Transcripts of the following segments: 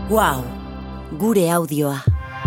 Wow, gure audioa.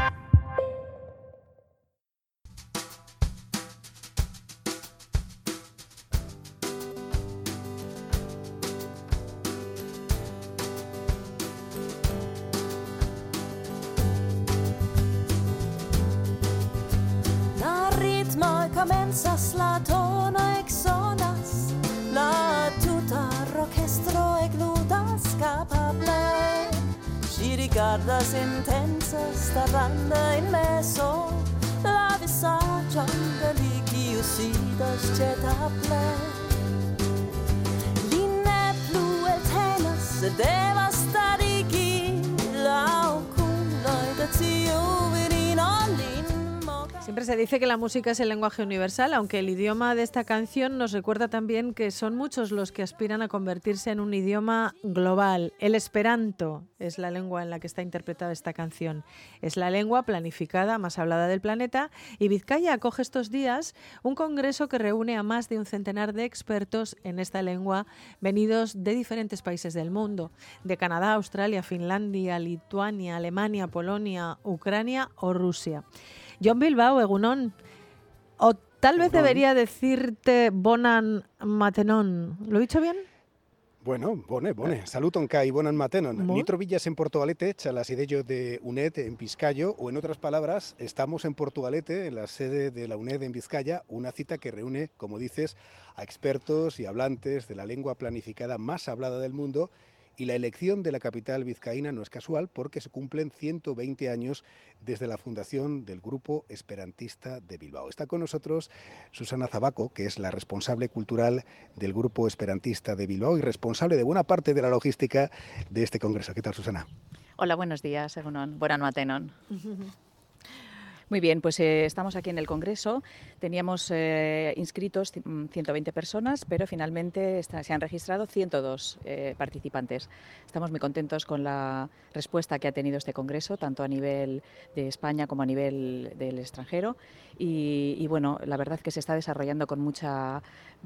La ritmo comenzas, la tono exonas, la tuta orchestro egludas capable. Si ricardas intensas, starranda in meso, la visaggio deliciosidas cetable. Linne blu el tenas, devastarigi, la oculoi de tio virinolin. Siempre se dice que la música es el lenguaje universal, aunque el idioma de esta canción nos recuerda también que son muchos los que aspiran a convertirse en un idioma global. El esperanto es la lengua en la que está interpretada esta canción. Es la lengua planificada más hablada del planeta y Vizcaya acoge estos días un congreso que reúne a más de un centenar de expertos en esta lengua venidos de diferentes países del mundo, de Canadá, Australia, Finlandia, Lituania, Alemania, Polonia, Ucrania o Rusia. Jon Bilbao, egunon, o tal vez debería decirte bonan matenon. ¿Lo he dicho bien? Bueno, bone. Saluton kai bonan matenon. Ni trobillas en Portugalete, chalas ideyo de UNED en Vizcayo, o en otras palabras, estamos en Portugalete, en la sede de la UNED en Vizcaya, una cita que reúne, como dices, a expertos y hablantes de la lengua planificada más hablada del mundo. Y la elección de la capital vizcaína no es casual porque se cumplen 120 años desde la fundación del Grupo Esperantista de Bilbao. Está con nosotros Susana Zabaco, que es la responsable cultural del Grupo Esperantista de Bilbao y responsable de buena parte de la logística de este congreso. ¿Qué tal, Susana? Hola, buenos días, egunon, bonan matenon. Muy bien, pues estamos aquí en el Congreso. Teníamos inscritos 120 personas, pero finalmente se han registrado 102 participantes. Estamos muy contentos con la respuesta que ha tenido este Congreso, tanto a nivel de España como a nivel del extranjero. Y bueno, la verdad que se está desarrollando con mucha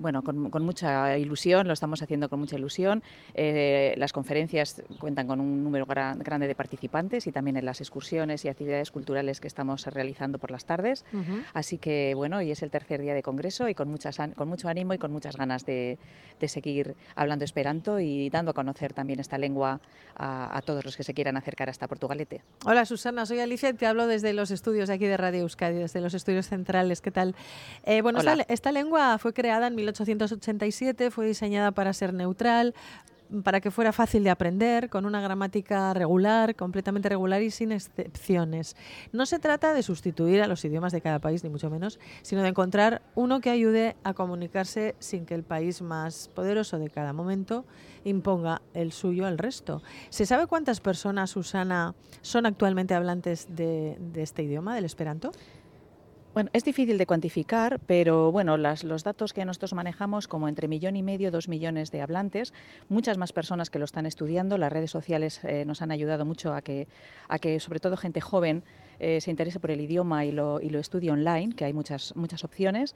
ilusión, lo estamos haciendo con mucha ilusión. Las conferencias cuentan con un número grande de participantes y también en las excursiones y actividades culturales que estamos realizando por las tardes. Así que bueno, hoy es el tercer día de congreso y con mucho ánimo y con muchas ganas de seguir hablando esperanto y dando a conocer también esta lengua a todos los que se quieran acercar hasta Portugalete. Hola Susana, soy Alicia y te hablo desde los estudios aquí de Radio Euskadi, desde los estudios centrales. ¿Qué tal? Esta lengua fue creada en 1887, fue diseñada para ser neutral, para que fuera fácil de aprender, con una gramática regular, completamente regular y sin excepciones. No se trata de sustituir a los idiomas de cada país, ni mucho menos, sino de encontrar uno que ayude a comunicarse sin que el país más poderoso de cada momento imponga el suyo al resto. ¿Se sabe cuántas personas, Susana, son actualmente hablantes de este idioma, del esperanto? Bueno, es difícil de cuantificar, pero bueno, los datos que nosotros manejamos, como entre 1,5 millones, 2 millones de hablantes, muchas más personas que lo están estudiando. Las redes sociales nos han ayudado mucho a que sobre todo gente joven se interese por el idioma y lo estudie online, que hay muchas opciones.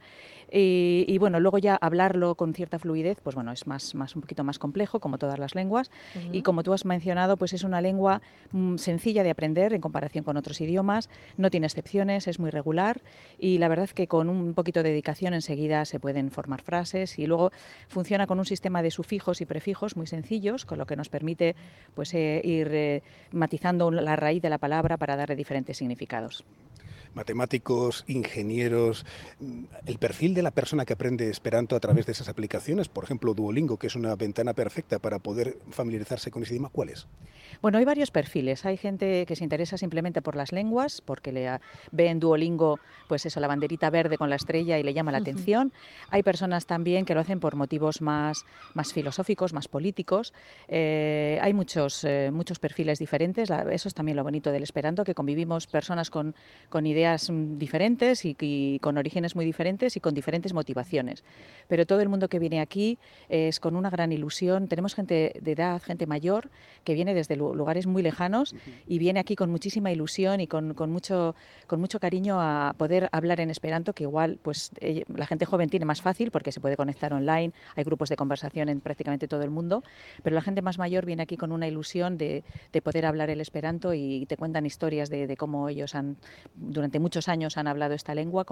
Y bueno, luego ya hablarlo con cierta fluidez, pues bueno, es un poquito más complejo, como todas las lenguas. Y como tú has mencionado, pues es una lengua sencilla de aprender en comparación con otros idiomas, no tiene excepciones, es muy regular. Y la verdad es que con un poquito de dedicación enseguida se pueden formar frases y luego funciona con un sistema de sufijos y prefijos muy sencillos, con lo que nos permite pues ir matizando la raíz de la palabra para darle diferentes significados. Matemáticos, ingenieros, el perfil de la persona que aprende esperanto a través de esas aplicaciones, por ejemplo Duolingo, que es una ventana perfecta para poder familiarizarse con ese idioma, ¿cuál es? Bueno, hay varios perfiles. Hay gente que se interesa simplemente por las lenguas, porque ve en Duolingo pues eso, la banderita verde con la estrella y le llama la atención. Hay personas también que lo hacen por motivos más filosóficos, más políticos. Hay muchos perfiles diferentes. Eso es también lo bonito del esperanto, que convivimos personas con ideas ideas diferentes y con orígenes muy diferentes y con diferentes motivaciones. Pero todo el mundo que viene aquí es con una gran ilusión. Tenemos gente de edad, gente mayor, que viene desde lugares muy lejanos y viene aquí con muchísima ilusión y con mucho cariño a poder hablar en esperanto, que igual pues la gente joven tiene más fácil porque se puede conectar online, hay grupos de conversación en prácticamente todo el mundo, pero la gente más mayor viene aquí con una ilusión de poder hablar el esperanto y te cuentan historias de cómo ellos durante muchos años han hablado esta lengua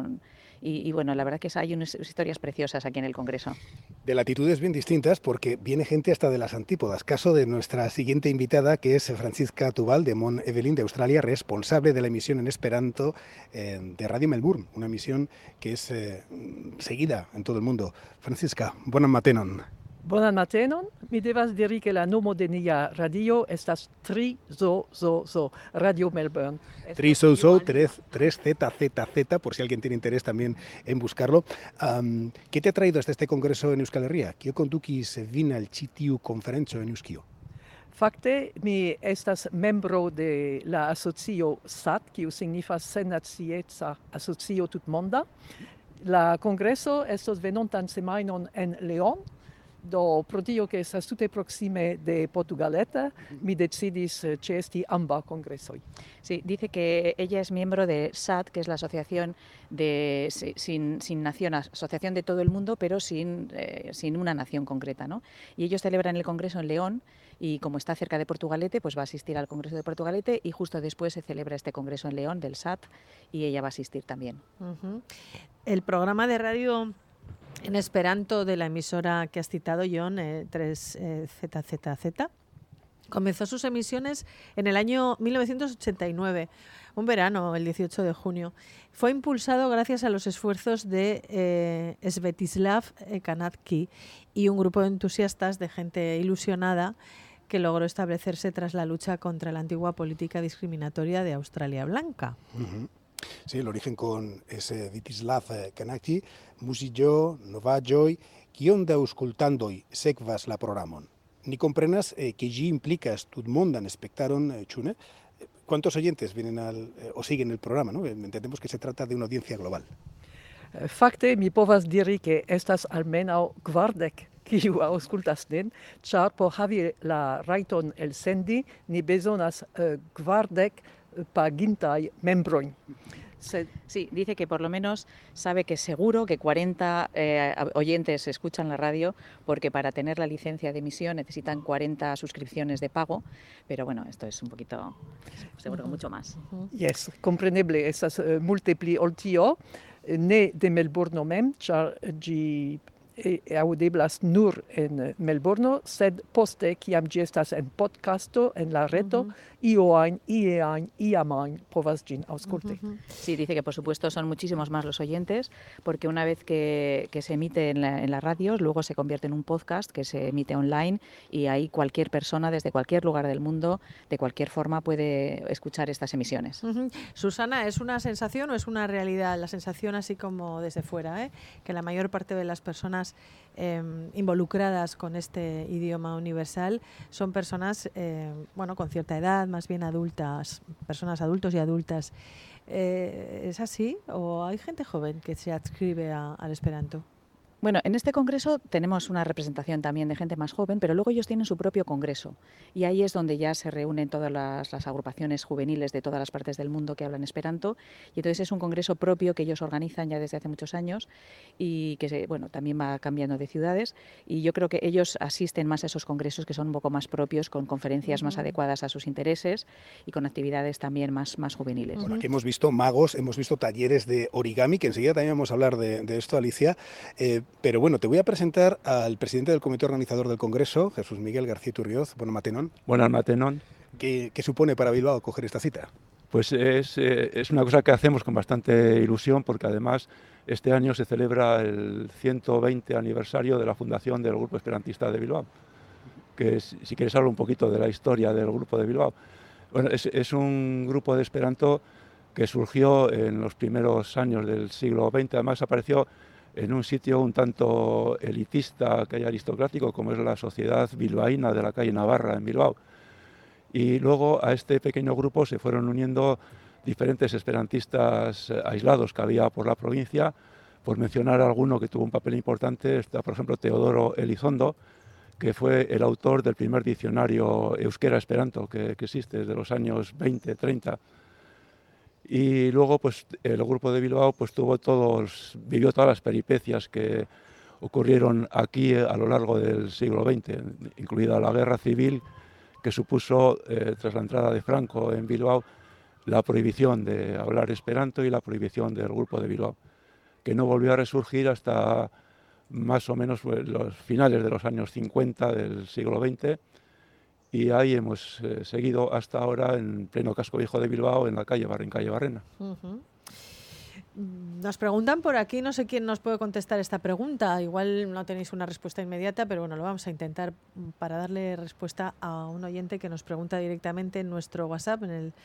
y bueno, la verdad que hay unas historias preciosas aquí en el Congreso. De latitudes bien distintas, porque viene gente hasta de las antípodas. Caso de nuestra siguiente invitada, que es Francisca Tubal, de Mont Evelyn, de Australia, responsable de la emisión en esperanto de Radio Melbourne, una emisión que es seguida en todo el mundo. Francisca, bonan matenon. Bonan matenon, mi devas diri que la nomo de nia radio estas 3ZZZ, Radio Melbourne. 3ZZZ, 3ZZZ, por si alguien tiene interés también en buscarlo. ¿Qué te ha traído hasta este congreso en Euskal Herria? Kio kondukis vin al ĉi tiu konferenco en Euskio? Fakte, mi estas membro de la asocio SAT, kiu signifas Sennacieca Asocio Tutmonda. La kongreso estos venontan semajnon en León. Do pro tio que estas tute proxime de Portugalete, mi decidis ĉeesti ambaŭ kongresoj. Sí, dice que ella es miembro de SAT, que es la asociación sin nación, asociación de todo el mundo, pero sin una nación concreta, ¿no? Y ellos celebran el congreso en León y como está cerca de Portugalete, pues va a asistir al congreso de Portugalete y justo después se celebra este congreso en León del SAT y ella va a asistir también. El programa de radio en esperanto de la emisora que has citado, John, 3ZZZ, comenzó sus emisiones en el año 1989, un verano, el 18 de junio. Fue impulsado gracias a los esfuerzos de Svetislav Kanatki y un grupo de entusiastas, de gente ilusionada, que logró establecerse tras la lucha contra la antigua política discriminatoria de Australia Blanca. Sí, el origen con ese Svetislav Kanatki, musillo, novajoj, kion da aŭskultantoj sekvas la programon. Ni comprenas que ĝi implikas tutmondan spektaron, ĉu ne? ¿Cuántos oyentes vienen o siguen el programa, ¿no? Entendemos que se trata de una audiencia global. Fakte, mi povas diri ke estas almenaŭ 40 kiu aŭskultas nin, ĉar por havi la rajton elsendi ni bezonas 40 pagintaj membrojn. Sí, dice que por lo menos sabe que seguro que 40 oyentes escuchan la radio, porque para tener la licencia de emisión necesitan 40 suscripciones de pago, pero bueno, esto es un poquito, seguro que mucho más. Yes, compreneble, estas multe pli ol tio, ne de Melbourno mem, ĉar ĝi aŭdeblas nur en Melbourno, sed poste, kiam ĝi estas en podcasto, en la reto, iamajn povas ĝin aŭskulti. Sí, dice que por supuesto son muchísimos más los oyentes, porque una vez que se emite en la radio, luego se convierte en un podcast que se emite online y ahí cualquier persona desde cualquier lugar del mundo, de cualquier forma, puede escuchar estas emisiones. Susana, ¿es una sensación o es una realidad? La sensación así como desde fuera, que la mayor parte de las personas involucradas con este idioma universal son personas con cierta edad, más bien adultas, personas adultos y adultas. ¿Es así o hay gente joven que se adscribe al esperanto? Bueno, en este congreso tenemos una representación también de gente más joven, pero luego ellos tienen su propio congreso y ahí es donde ya se reúnen todas las agrupaciones juveniles de todas las partes del mundo que hablan esperanto, y entonces es un congreso propio que ellos organizan ya desde hace muchos años y que también va cambiando de ciudades, y yo creo que ellos asisten más a esos congresos que son un poco más propios, con conferencias más adecuadas a sus intereses y con actividades también más juveniles. Bueno, aquí hemos visto magos, hemos visto talleres de origami, que enseguida también vamos a hablar de esto, Alicia. Pero bueno, te voy a presentar al presidente del comité organizador del Congreso, Jesús Miguel García Iturrioz. Buenas matenon. Buenas matenon. ¿Qué supone para Bilbao coger esta cita? Pues es una cosa que hacemos con bastante ilusión, porque además este año se celebra el 120 aniversario de la fundación del Grupo Esperantista de Bilbao, que si quieres hablar un poquito de la historia del Grupo de Bilbao. Bueno, es un grupo de esperanto que surgió en los primeros años del siglo XX, además apareció en un sitio un tanto elitista, que hay aristocrático, como es la Sociedad Bilbaína de la calle Navarra en Bilbao. Y luego a este pequeño grupo se fueron uniendo diferentes esperantistas aislados que había por la provincia. Por mencionar alguno que tuvo un papel importante, está por ejemplo Teodoro Elizondo, que fue el autor del primer diccionario euskera-esperanto que existe desde los años 20, 30. Y luego pues, el grupo de Bilbao pues, vivió todas las peripecias que ocurrieron aquí a lo largo del siglo XX, incluida la guerra civil que supuso, tras la entrada de Franco en Bilbao, la prohibición de hablar esperanto y la prohibición del grupo de Bilbao, que no volvió a resurgir hasta más o menos los finales de los años 50 del siglo XX, y ahí hemos seguido hasta ahora en pleno casco viejo de Bilbao, en la calle Barrena. Nos preguntan por aquí, no sé quién nos puede contestar esta pregunta, igual no tenéis una respuesta inmediata, pero bueno, lo vamos a intentar para darle respuesta a un oyente que nos pregunta directamente en nuestro WhatsApp, en el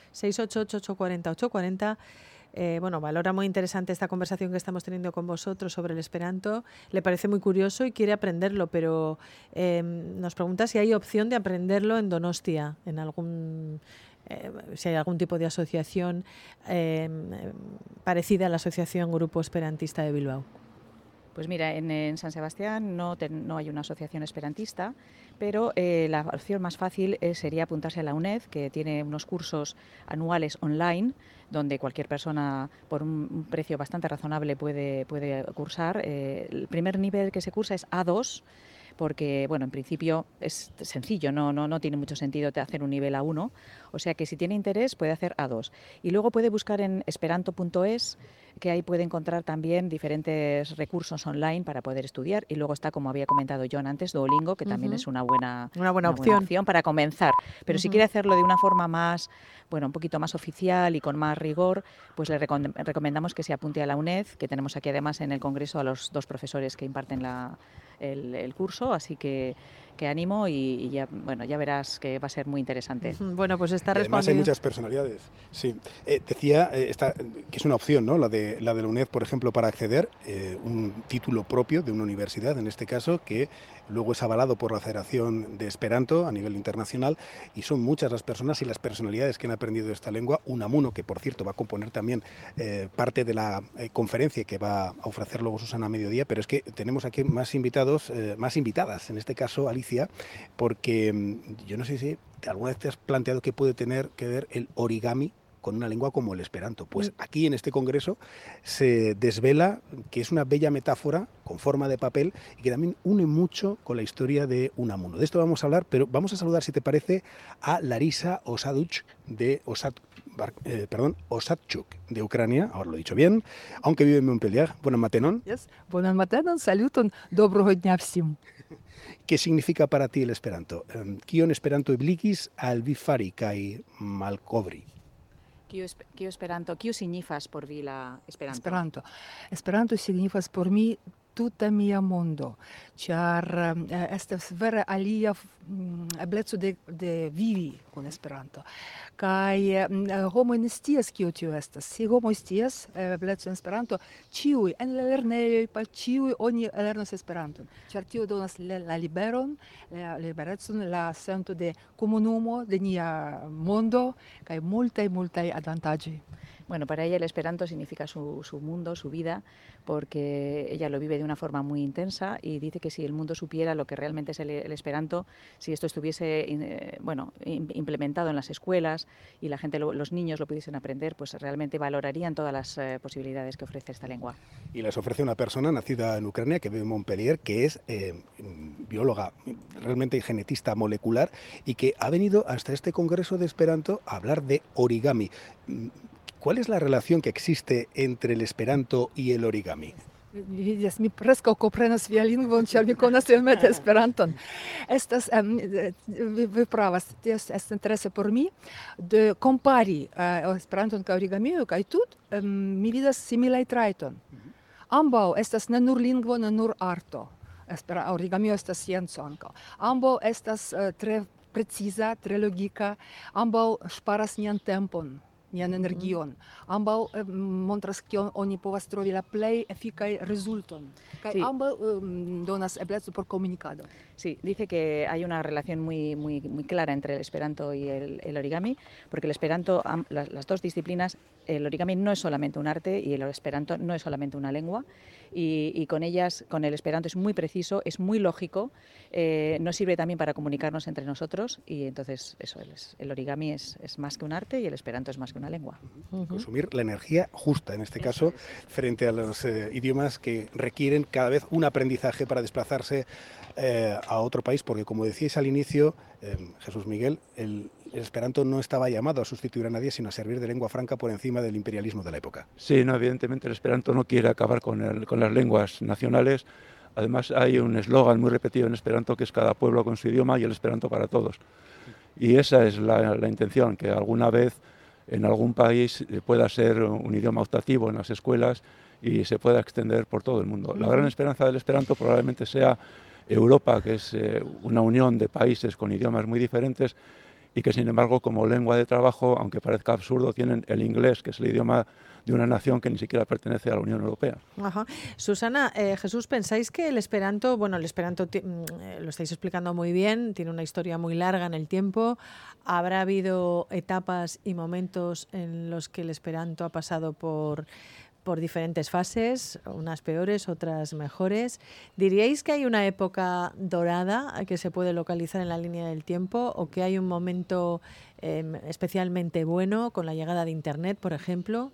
688-840-840. Bueno, valora muy interesante esta conversación que estamos teniendo con vosotros sobre el esperanto, le parece muy curioso y quiere aprenderlo, pero nos pregunta si hay opción de aprenderlo en Donostia, en algún... si hay algún tipo de asociación parecida a la Asociación Grupo Esperantista de Bilbao. Pues mira, en San Sebastián no hay una asociación esperantista, pero la opción más fácil sería apuntarse a la UNED, que tiene unos cursos anuales online, donde cualquier persona por un precio bastante razonable puede cursar. El primer nivel que se cursa es A2, porque, bueno, en principio es sencillo, no tiene mucho sentido hacer un nivel A1, o sea que si tiene interés puede hacer A2. Y luego puede buscar en esperanto.es, que ahí puede encontrar también diferentes recursos online para poder estudiar, y luego está, como había comentado John antes, Duolingo, que también es una buena opción para comenzar. Pero si quiere hacerlo de una forma más, un poquito más oficial y con más rigor, pues le recomendamos que se apunte a la UNED, que tenemos aquí además en el Congreso a los 2 profesores que imparten el curso, así que ánimo y ya verás que va a ser muy interesante. Bueno, pues está respondido. Además hay muchas personalidades. Sí. Decía que es una opción, ¿no? La de la UNED, por ejemplo, para acceder, un título propio de una universidad, en este caso, que luego es avalado por la Federación de Esperanto a nivel internacional, y son muchas las personas y las personalidades que han aprendido esta lengua. Unamuno, que por cierto va a componer también parte de la conferencia que va a ofrecer luego Susana a mediodía, pero es que tenemos aquí más invitados, más invitadas, en este caso Alicia, porque yo no sé si alguna vez te has planteado qué puede tener que ver el origami con una lengua como el esperanto. Pues aquí en este congreso se desvela que es una bella metáfora con forma de papel y que también une mucho con la historia de Unamuno. De esto vamos a hablar, pero vamos a saludar, si te parece, a Larisa Osadchuk de Osadchuk de Ucrania, ahora lo he dicho bien, aunque vive en Montpellier. Buenas matenon. Yes. Buenas matenon, saluton, доброго дня всім. ¿Qué significa para ti el esperanto? Kion esperanto ebligis al vi fari kaj malkovri? Kiu esperanto, kiu signifas por vi la esperanto? Esperanto signifas por mi tuta mia mondo, ĉar estas vere alia ebleco de vivi kun Esperanto. Kaj homoj ne scias, kio tio estas. Se homoj scias eblecon Esperanto, ĉiuj en la lernejoj, ĉiuj oni lernas Esperanton, ĉar tio donas la liberon, la liberecon, la sento de komunumo de nia mondo kaj multaj avantaĝoj. Bueno, para ella el esperanto significa su mundo, su vida, porque ella lo vive de una forma muy intensa y dice que si el mundo supiera lo que realmente es el esperanto, si esto estuviese implementado en las escuelas y la gente, los niños lo pudiesen aprender, pues realmente valorarían todas las posibilidades que ofrece esta lengua. Y les ofrece una persona nacida en Ucrania, que vive en Montpellier, que es bióloga, realmente genetista molecular, y que ha venido hasta este congreso de Esperanto a hablar de origami. ¿Cuál es la relación que existe entre el esperanto y el origami? Vidas, mi preskaŭ komprenas vian lingvon, ĉar mi konas iomete Esperanton. Estas, vi pravas, tio estas interese por mi, de kompari Esperanton kaj origamion, kaj tut mi vidas similaj trajton. Ambaŭ estas ne nur lingvo, ne nur arto. Origamio estas scienco ankaŭ. Ambaŭ estas tre preciza, tre logika, ambaŭ ŝparas nian tempon. nian energion. Ambaŭ montras kion oni povas trovi la plej efikaj rezulton. Kaj Sí. ambaŭ donas eblecon por komunikado. Sí, dice que hay una relación muy clara entre el esperanto y el origami, porque el esperanto, las dos disciplinas, el origami no es solamente un arte y el esperanto no es solamente una lengua, y con ellas, con el esperanto es muy preciso, es muy lógico, nos sirve también para comunicarnos entre nosotros, y entonces eso, el origami es más que un arte y el esperanto es más que una lengua. Consumir la energía justa, en este caso, frente a los idiomas que requieren cada vez un aprendizaje para desplazarse a otro país, porque como decíais al inicio, Jesús Miguel, el esperanto no estaba llamado a sustituir a nadie, sino a servir de lengua franca por encima del imperialismo de la época. Sí, no, evidentemente el esperanto no quiere acabar con las lenguas nacionales. Además hay un eslogan muy repetido en esperanto que es cada pueblo con su idioma y el esperanto para todos. Y esa es la intención, que alguna vez en algún país pueda ser un idioma optativo en las escuelas y se pueda extender por todo el mundo. La gran esperanza del esperanto probablemente sea Europa, que es una unión de países con idiomas muy diferentes y que sin embargo como lengua de trabajo, aunque parezca absurdo, tienen el inglés, que es el idioma de una nación que ni siquiera pertenece a la Unión Europea. Ajá. Susana, Jesús, ¿pensáis que el esperanto, bueno, el esperanto lo estáis explicando muy bien, tiene una historia muy larga en el tiempo, habrá habido etapas y momentos en los que el esperanto ha pasado por diferentes fases, unas peores, otras mejores. ¿Diríais que hay una época dorada que se puede localizar en la línea del tiempo o que hay un momento especialmente bueno con la llegada de Internet, por ejemplo?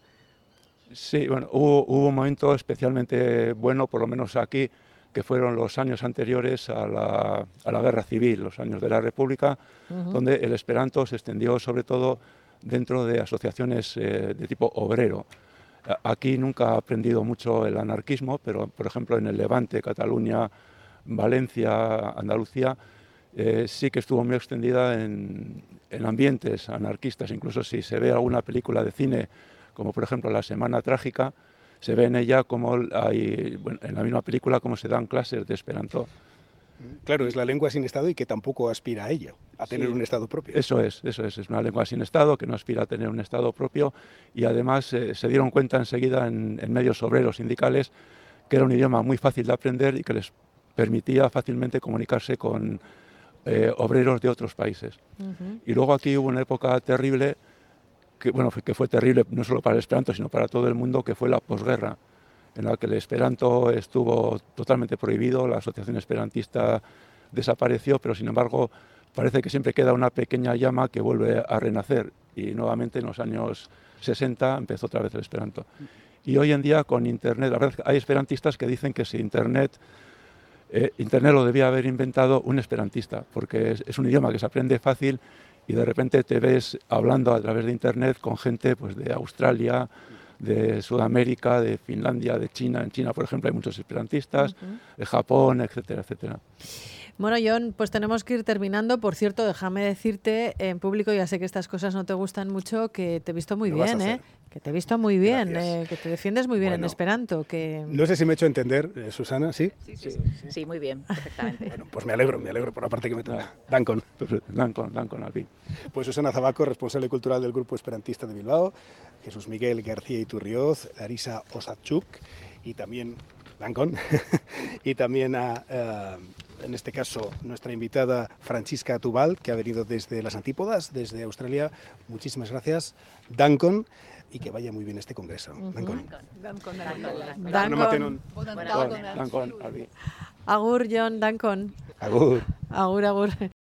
Sí, bueno, hubo un momento especialmente bueno, por lo menos aquí, que fueron los años anteriores a la Guerra Civil, los años de la República, donde el esperanto se extendió sobre todo dentro de asociaciones de tipo obrero. Aquí nunca ha aprendido mucho el anarquismo, pero por ejemplo en el Levante, Cataluña, Valencia, Andalucía, sí que estuvo muy extendida en ambientes anarquistas. Incluso si se ve alguna película de cine, como por ejemplo La Semana Trágica, se ve en ella como hay, bueno, en la misma película como se dan clases de esperanto. Claro, es la lengua sin Estado y que tampoco aspira a ello, a tener un Estado propio. Eso es una lengua sin Estado, que no aspira a tener un Estado propio, y además se dieron cuenta enseguida en medios obreros sindicales que era un idioma muy fácil de aprender y que les permitía fácilmente comunicarse con obreros de otros países. Y luego aquí hubo una época terrible, que fue terrible no solo para el esperanto, sino para todo el mundo, que fue la posguerra, en la que el esperanto estuvo totalmente prohibido, la asociación esperantista desapareció, pero sin embargo parece que siempre queda una pequeña llama que vuelve a renacer, y nuevamente en los años 60 empezó otra vez el esperanto. Y hoy en día con Internet, la verdad es que hay esperantistas que dicen que si Internet lo debía haber inventado un esperantista, porque es un idioma que se aprende fácil y de repente te ves hablando a través de Internet con gente pues, de Australia, de Sudamérica, de Finlandia, de China. En China, por ejemplo, hay muchos esperantistas, de Japón, etcétera, etcétera. Bueno, Jon, pues tenemos que ir terminando. Por cierto, déjame decirte en público, ya sé que estas cosas no te gustan mucho, que te he visto muy bien, que te he visto muy bien, que te defiendes muy bien en esperanto. Que... No sé si me he hecho entender, Susana, ¿sí? Sí, muy bien, perfectamente. Bueno, pues me alegro por la parte que me toca. Dankon. Dankon, al fin. Pues Susana Zabaco, responsable cultural del Grupo Esperantista de Bilbao, Jesús Miguel García Iturrioz, Larisa Osatchuk y también Dankon, y también en este caso, nuestra invitada Francisca Tubal, que ha venido desde las Antípodas, desde Australia. Muchísimas gracias, Dankon, y que vaya muy bien este congreso. Dankon. Agur, Jon, Dankon. Agur. Agur.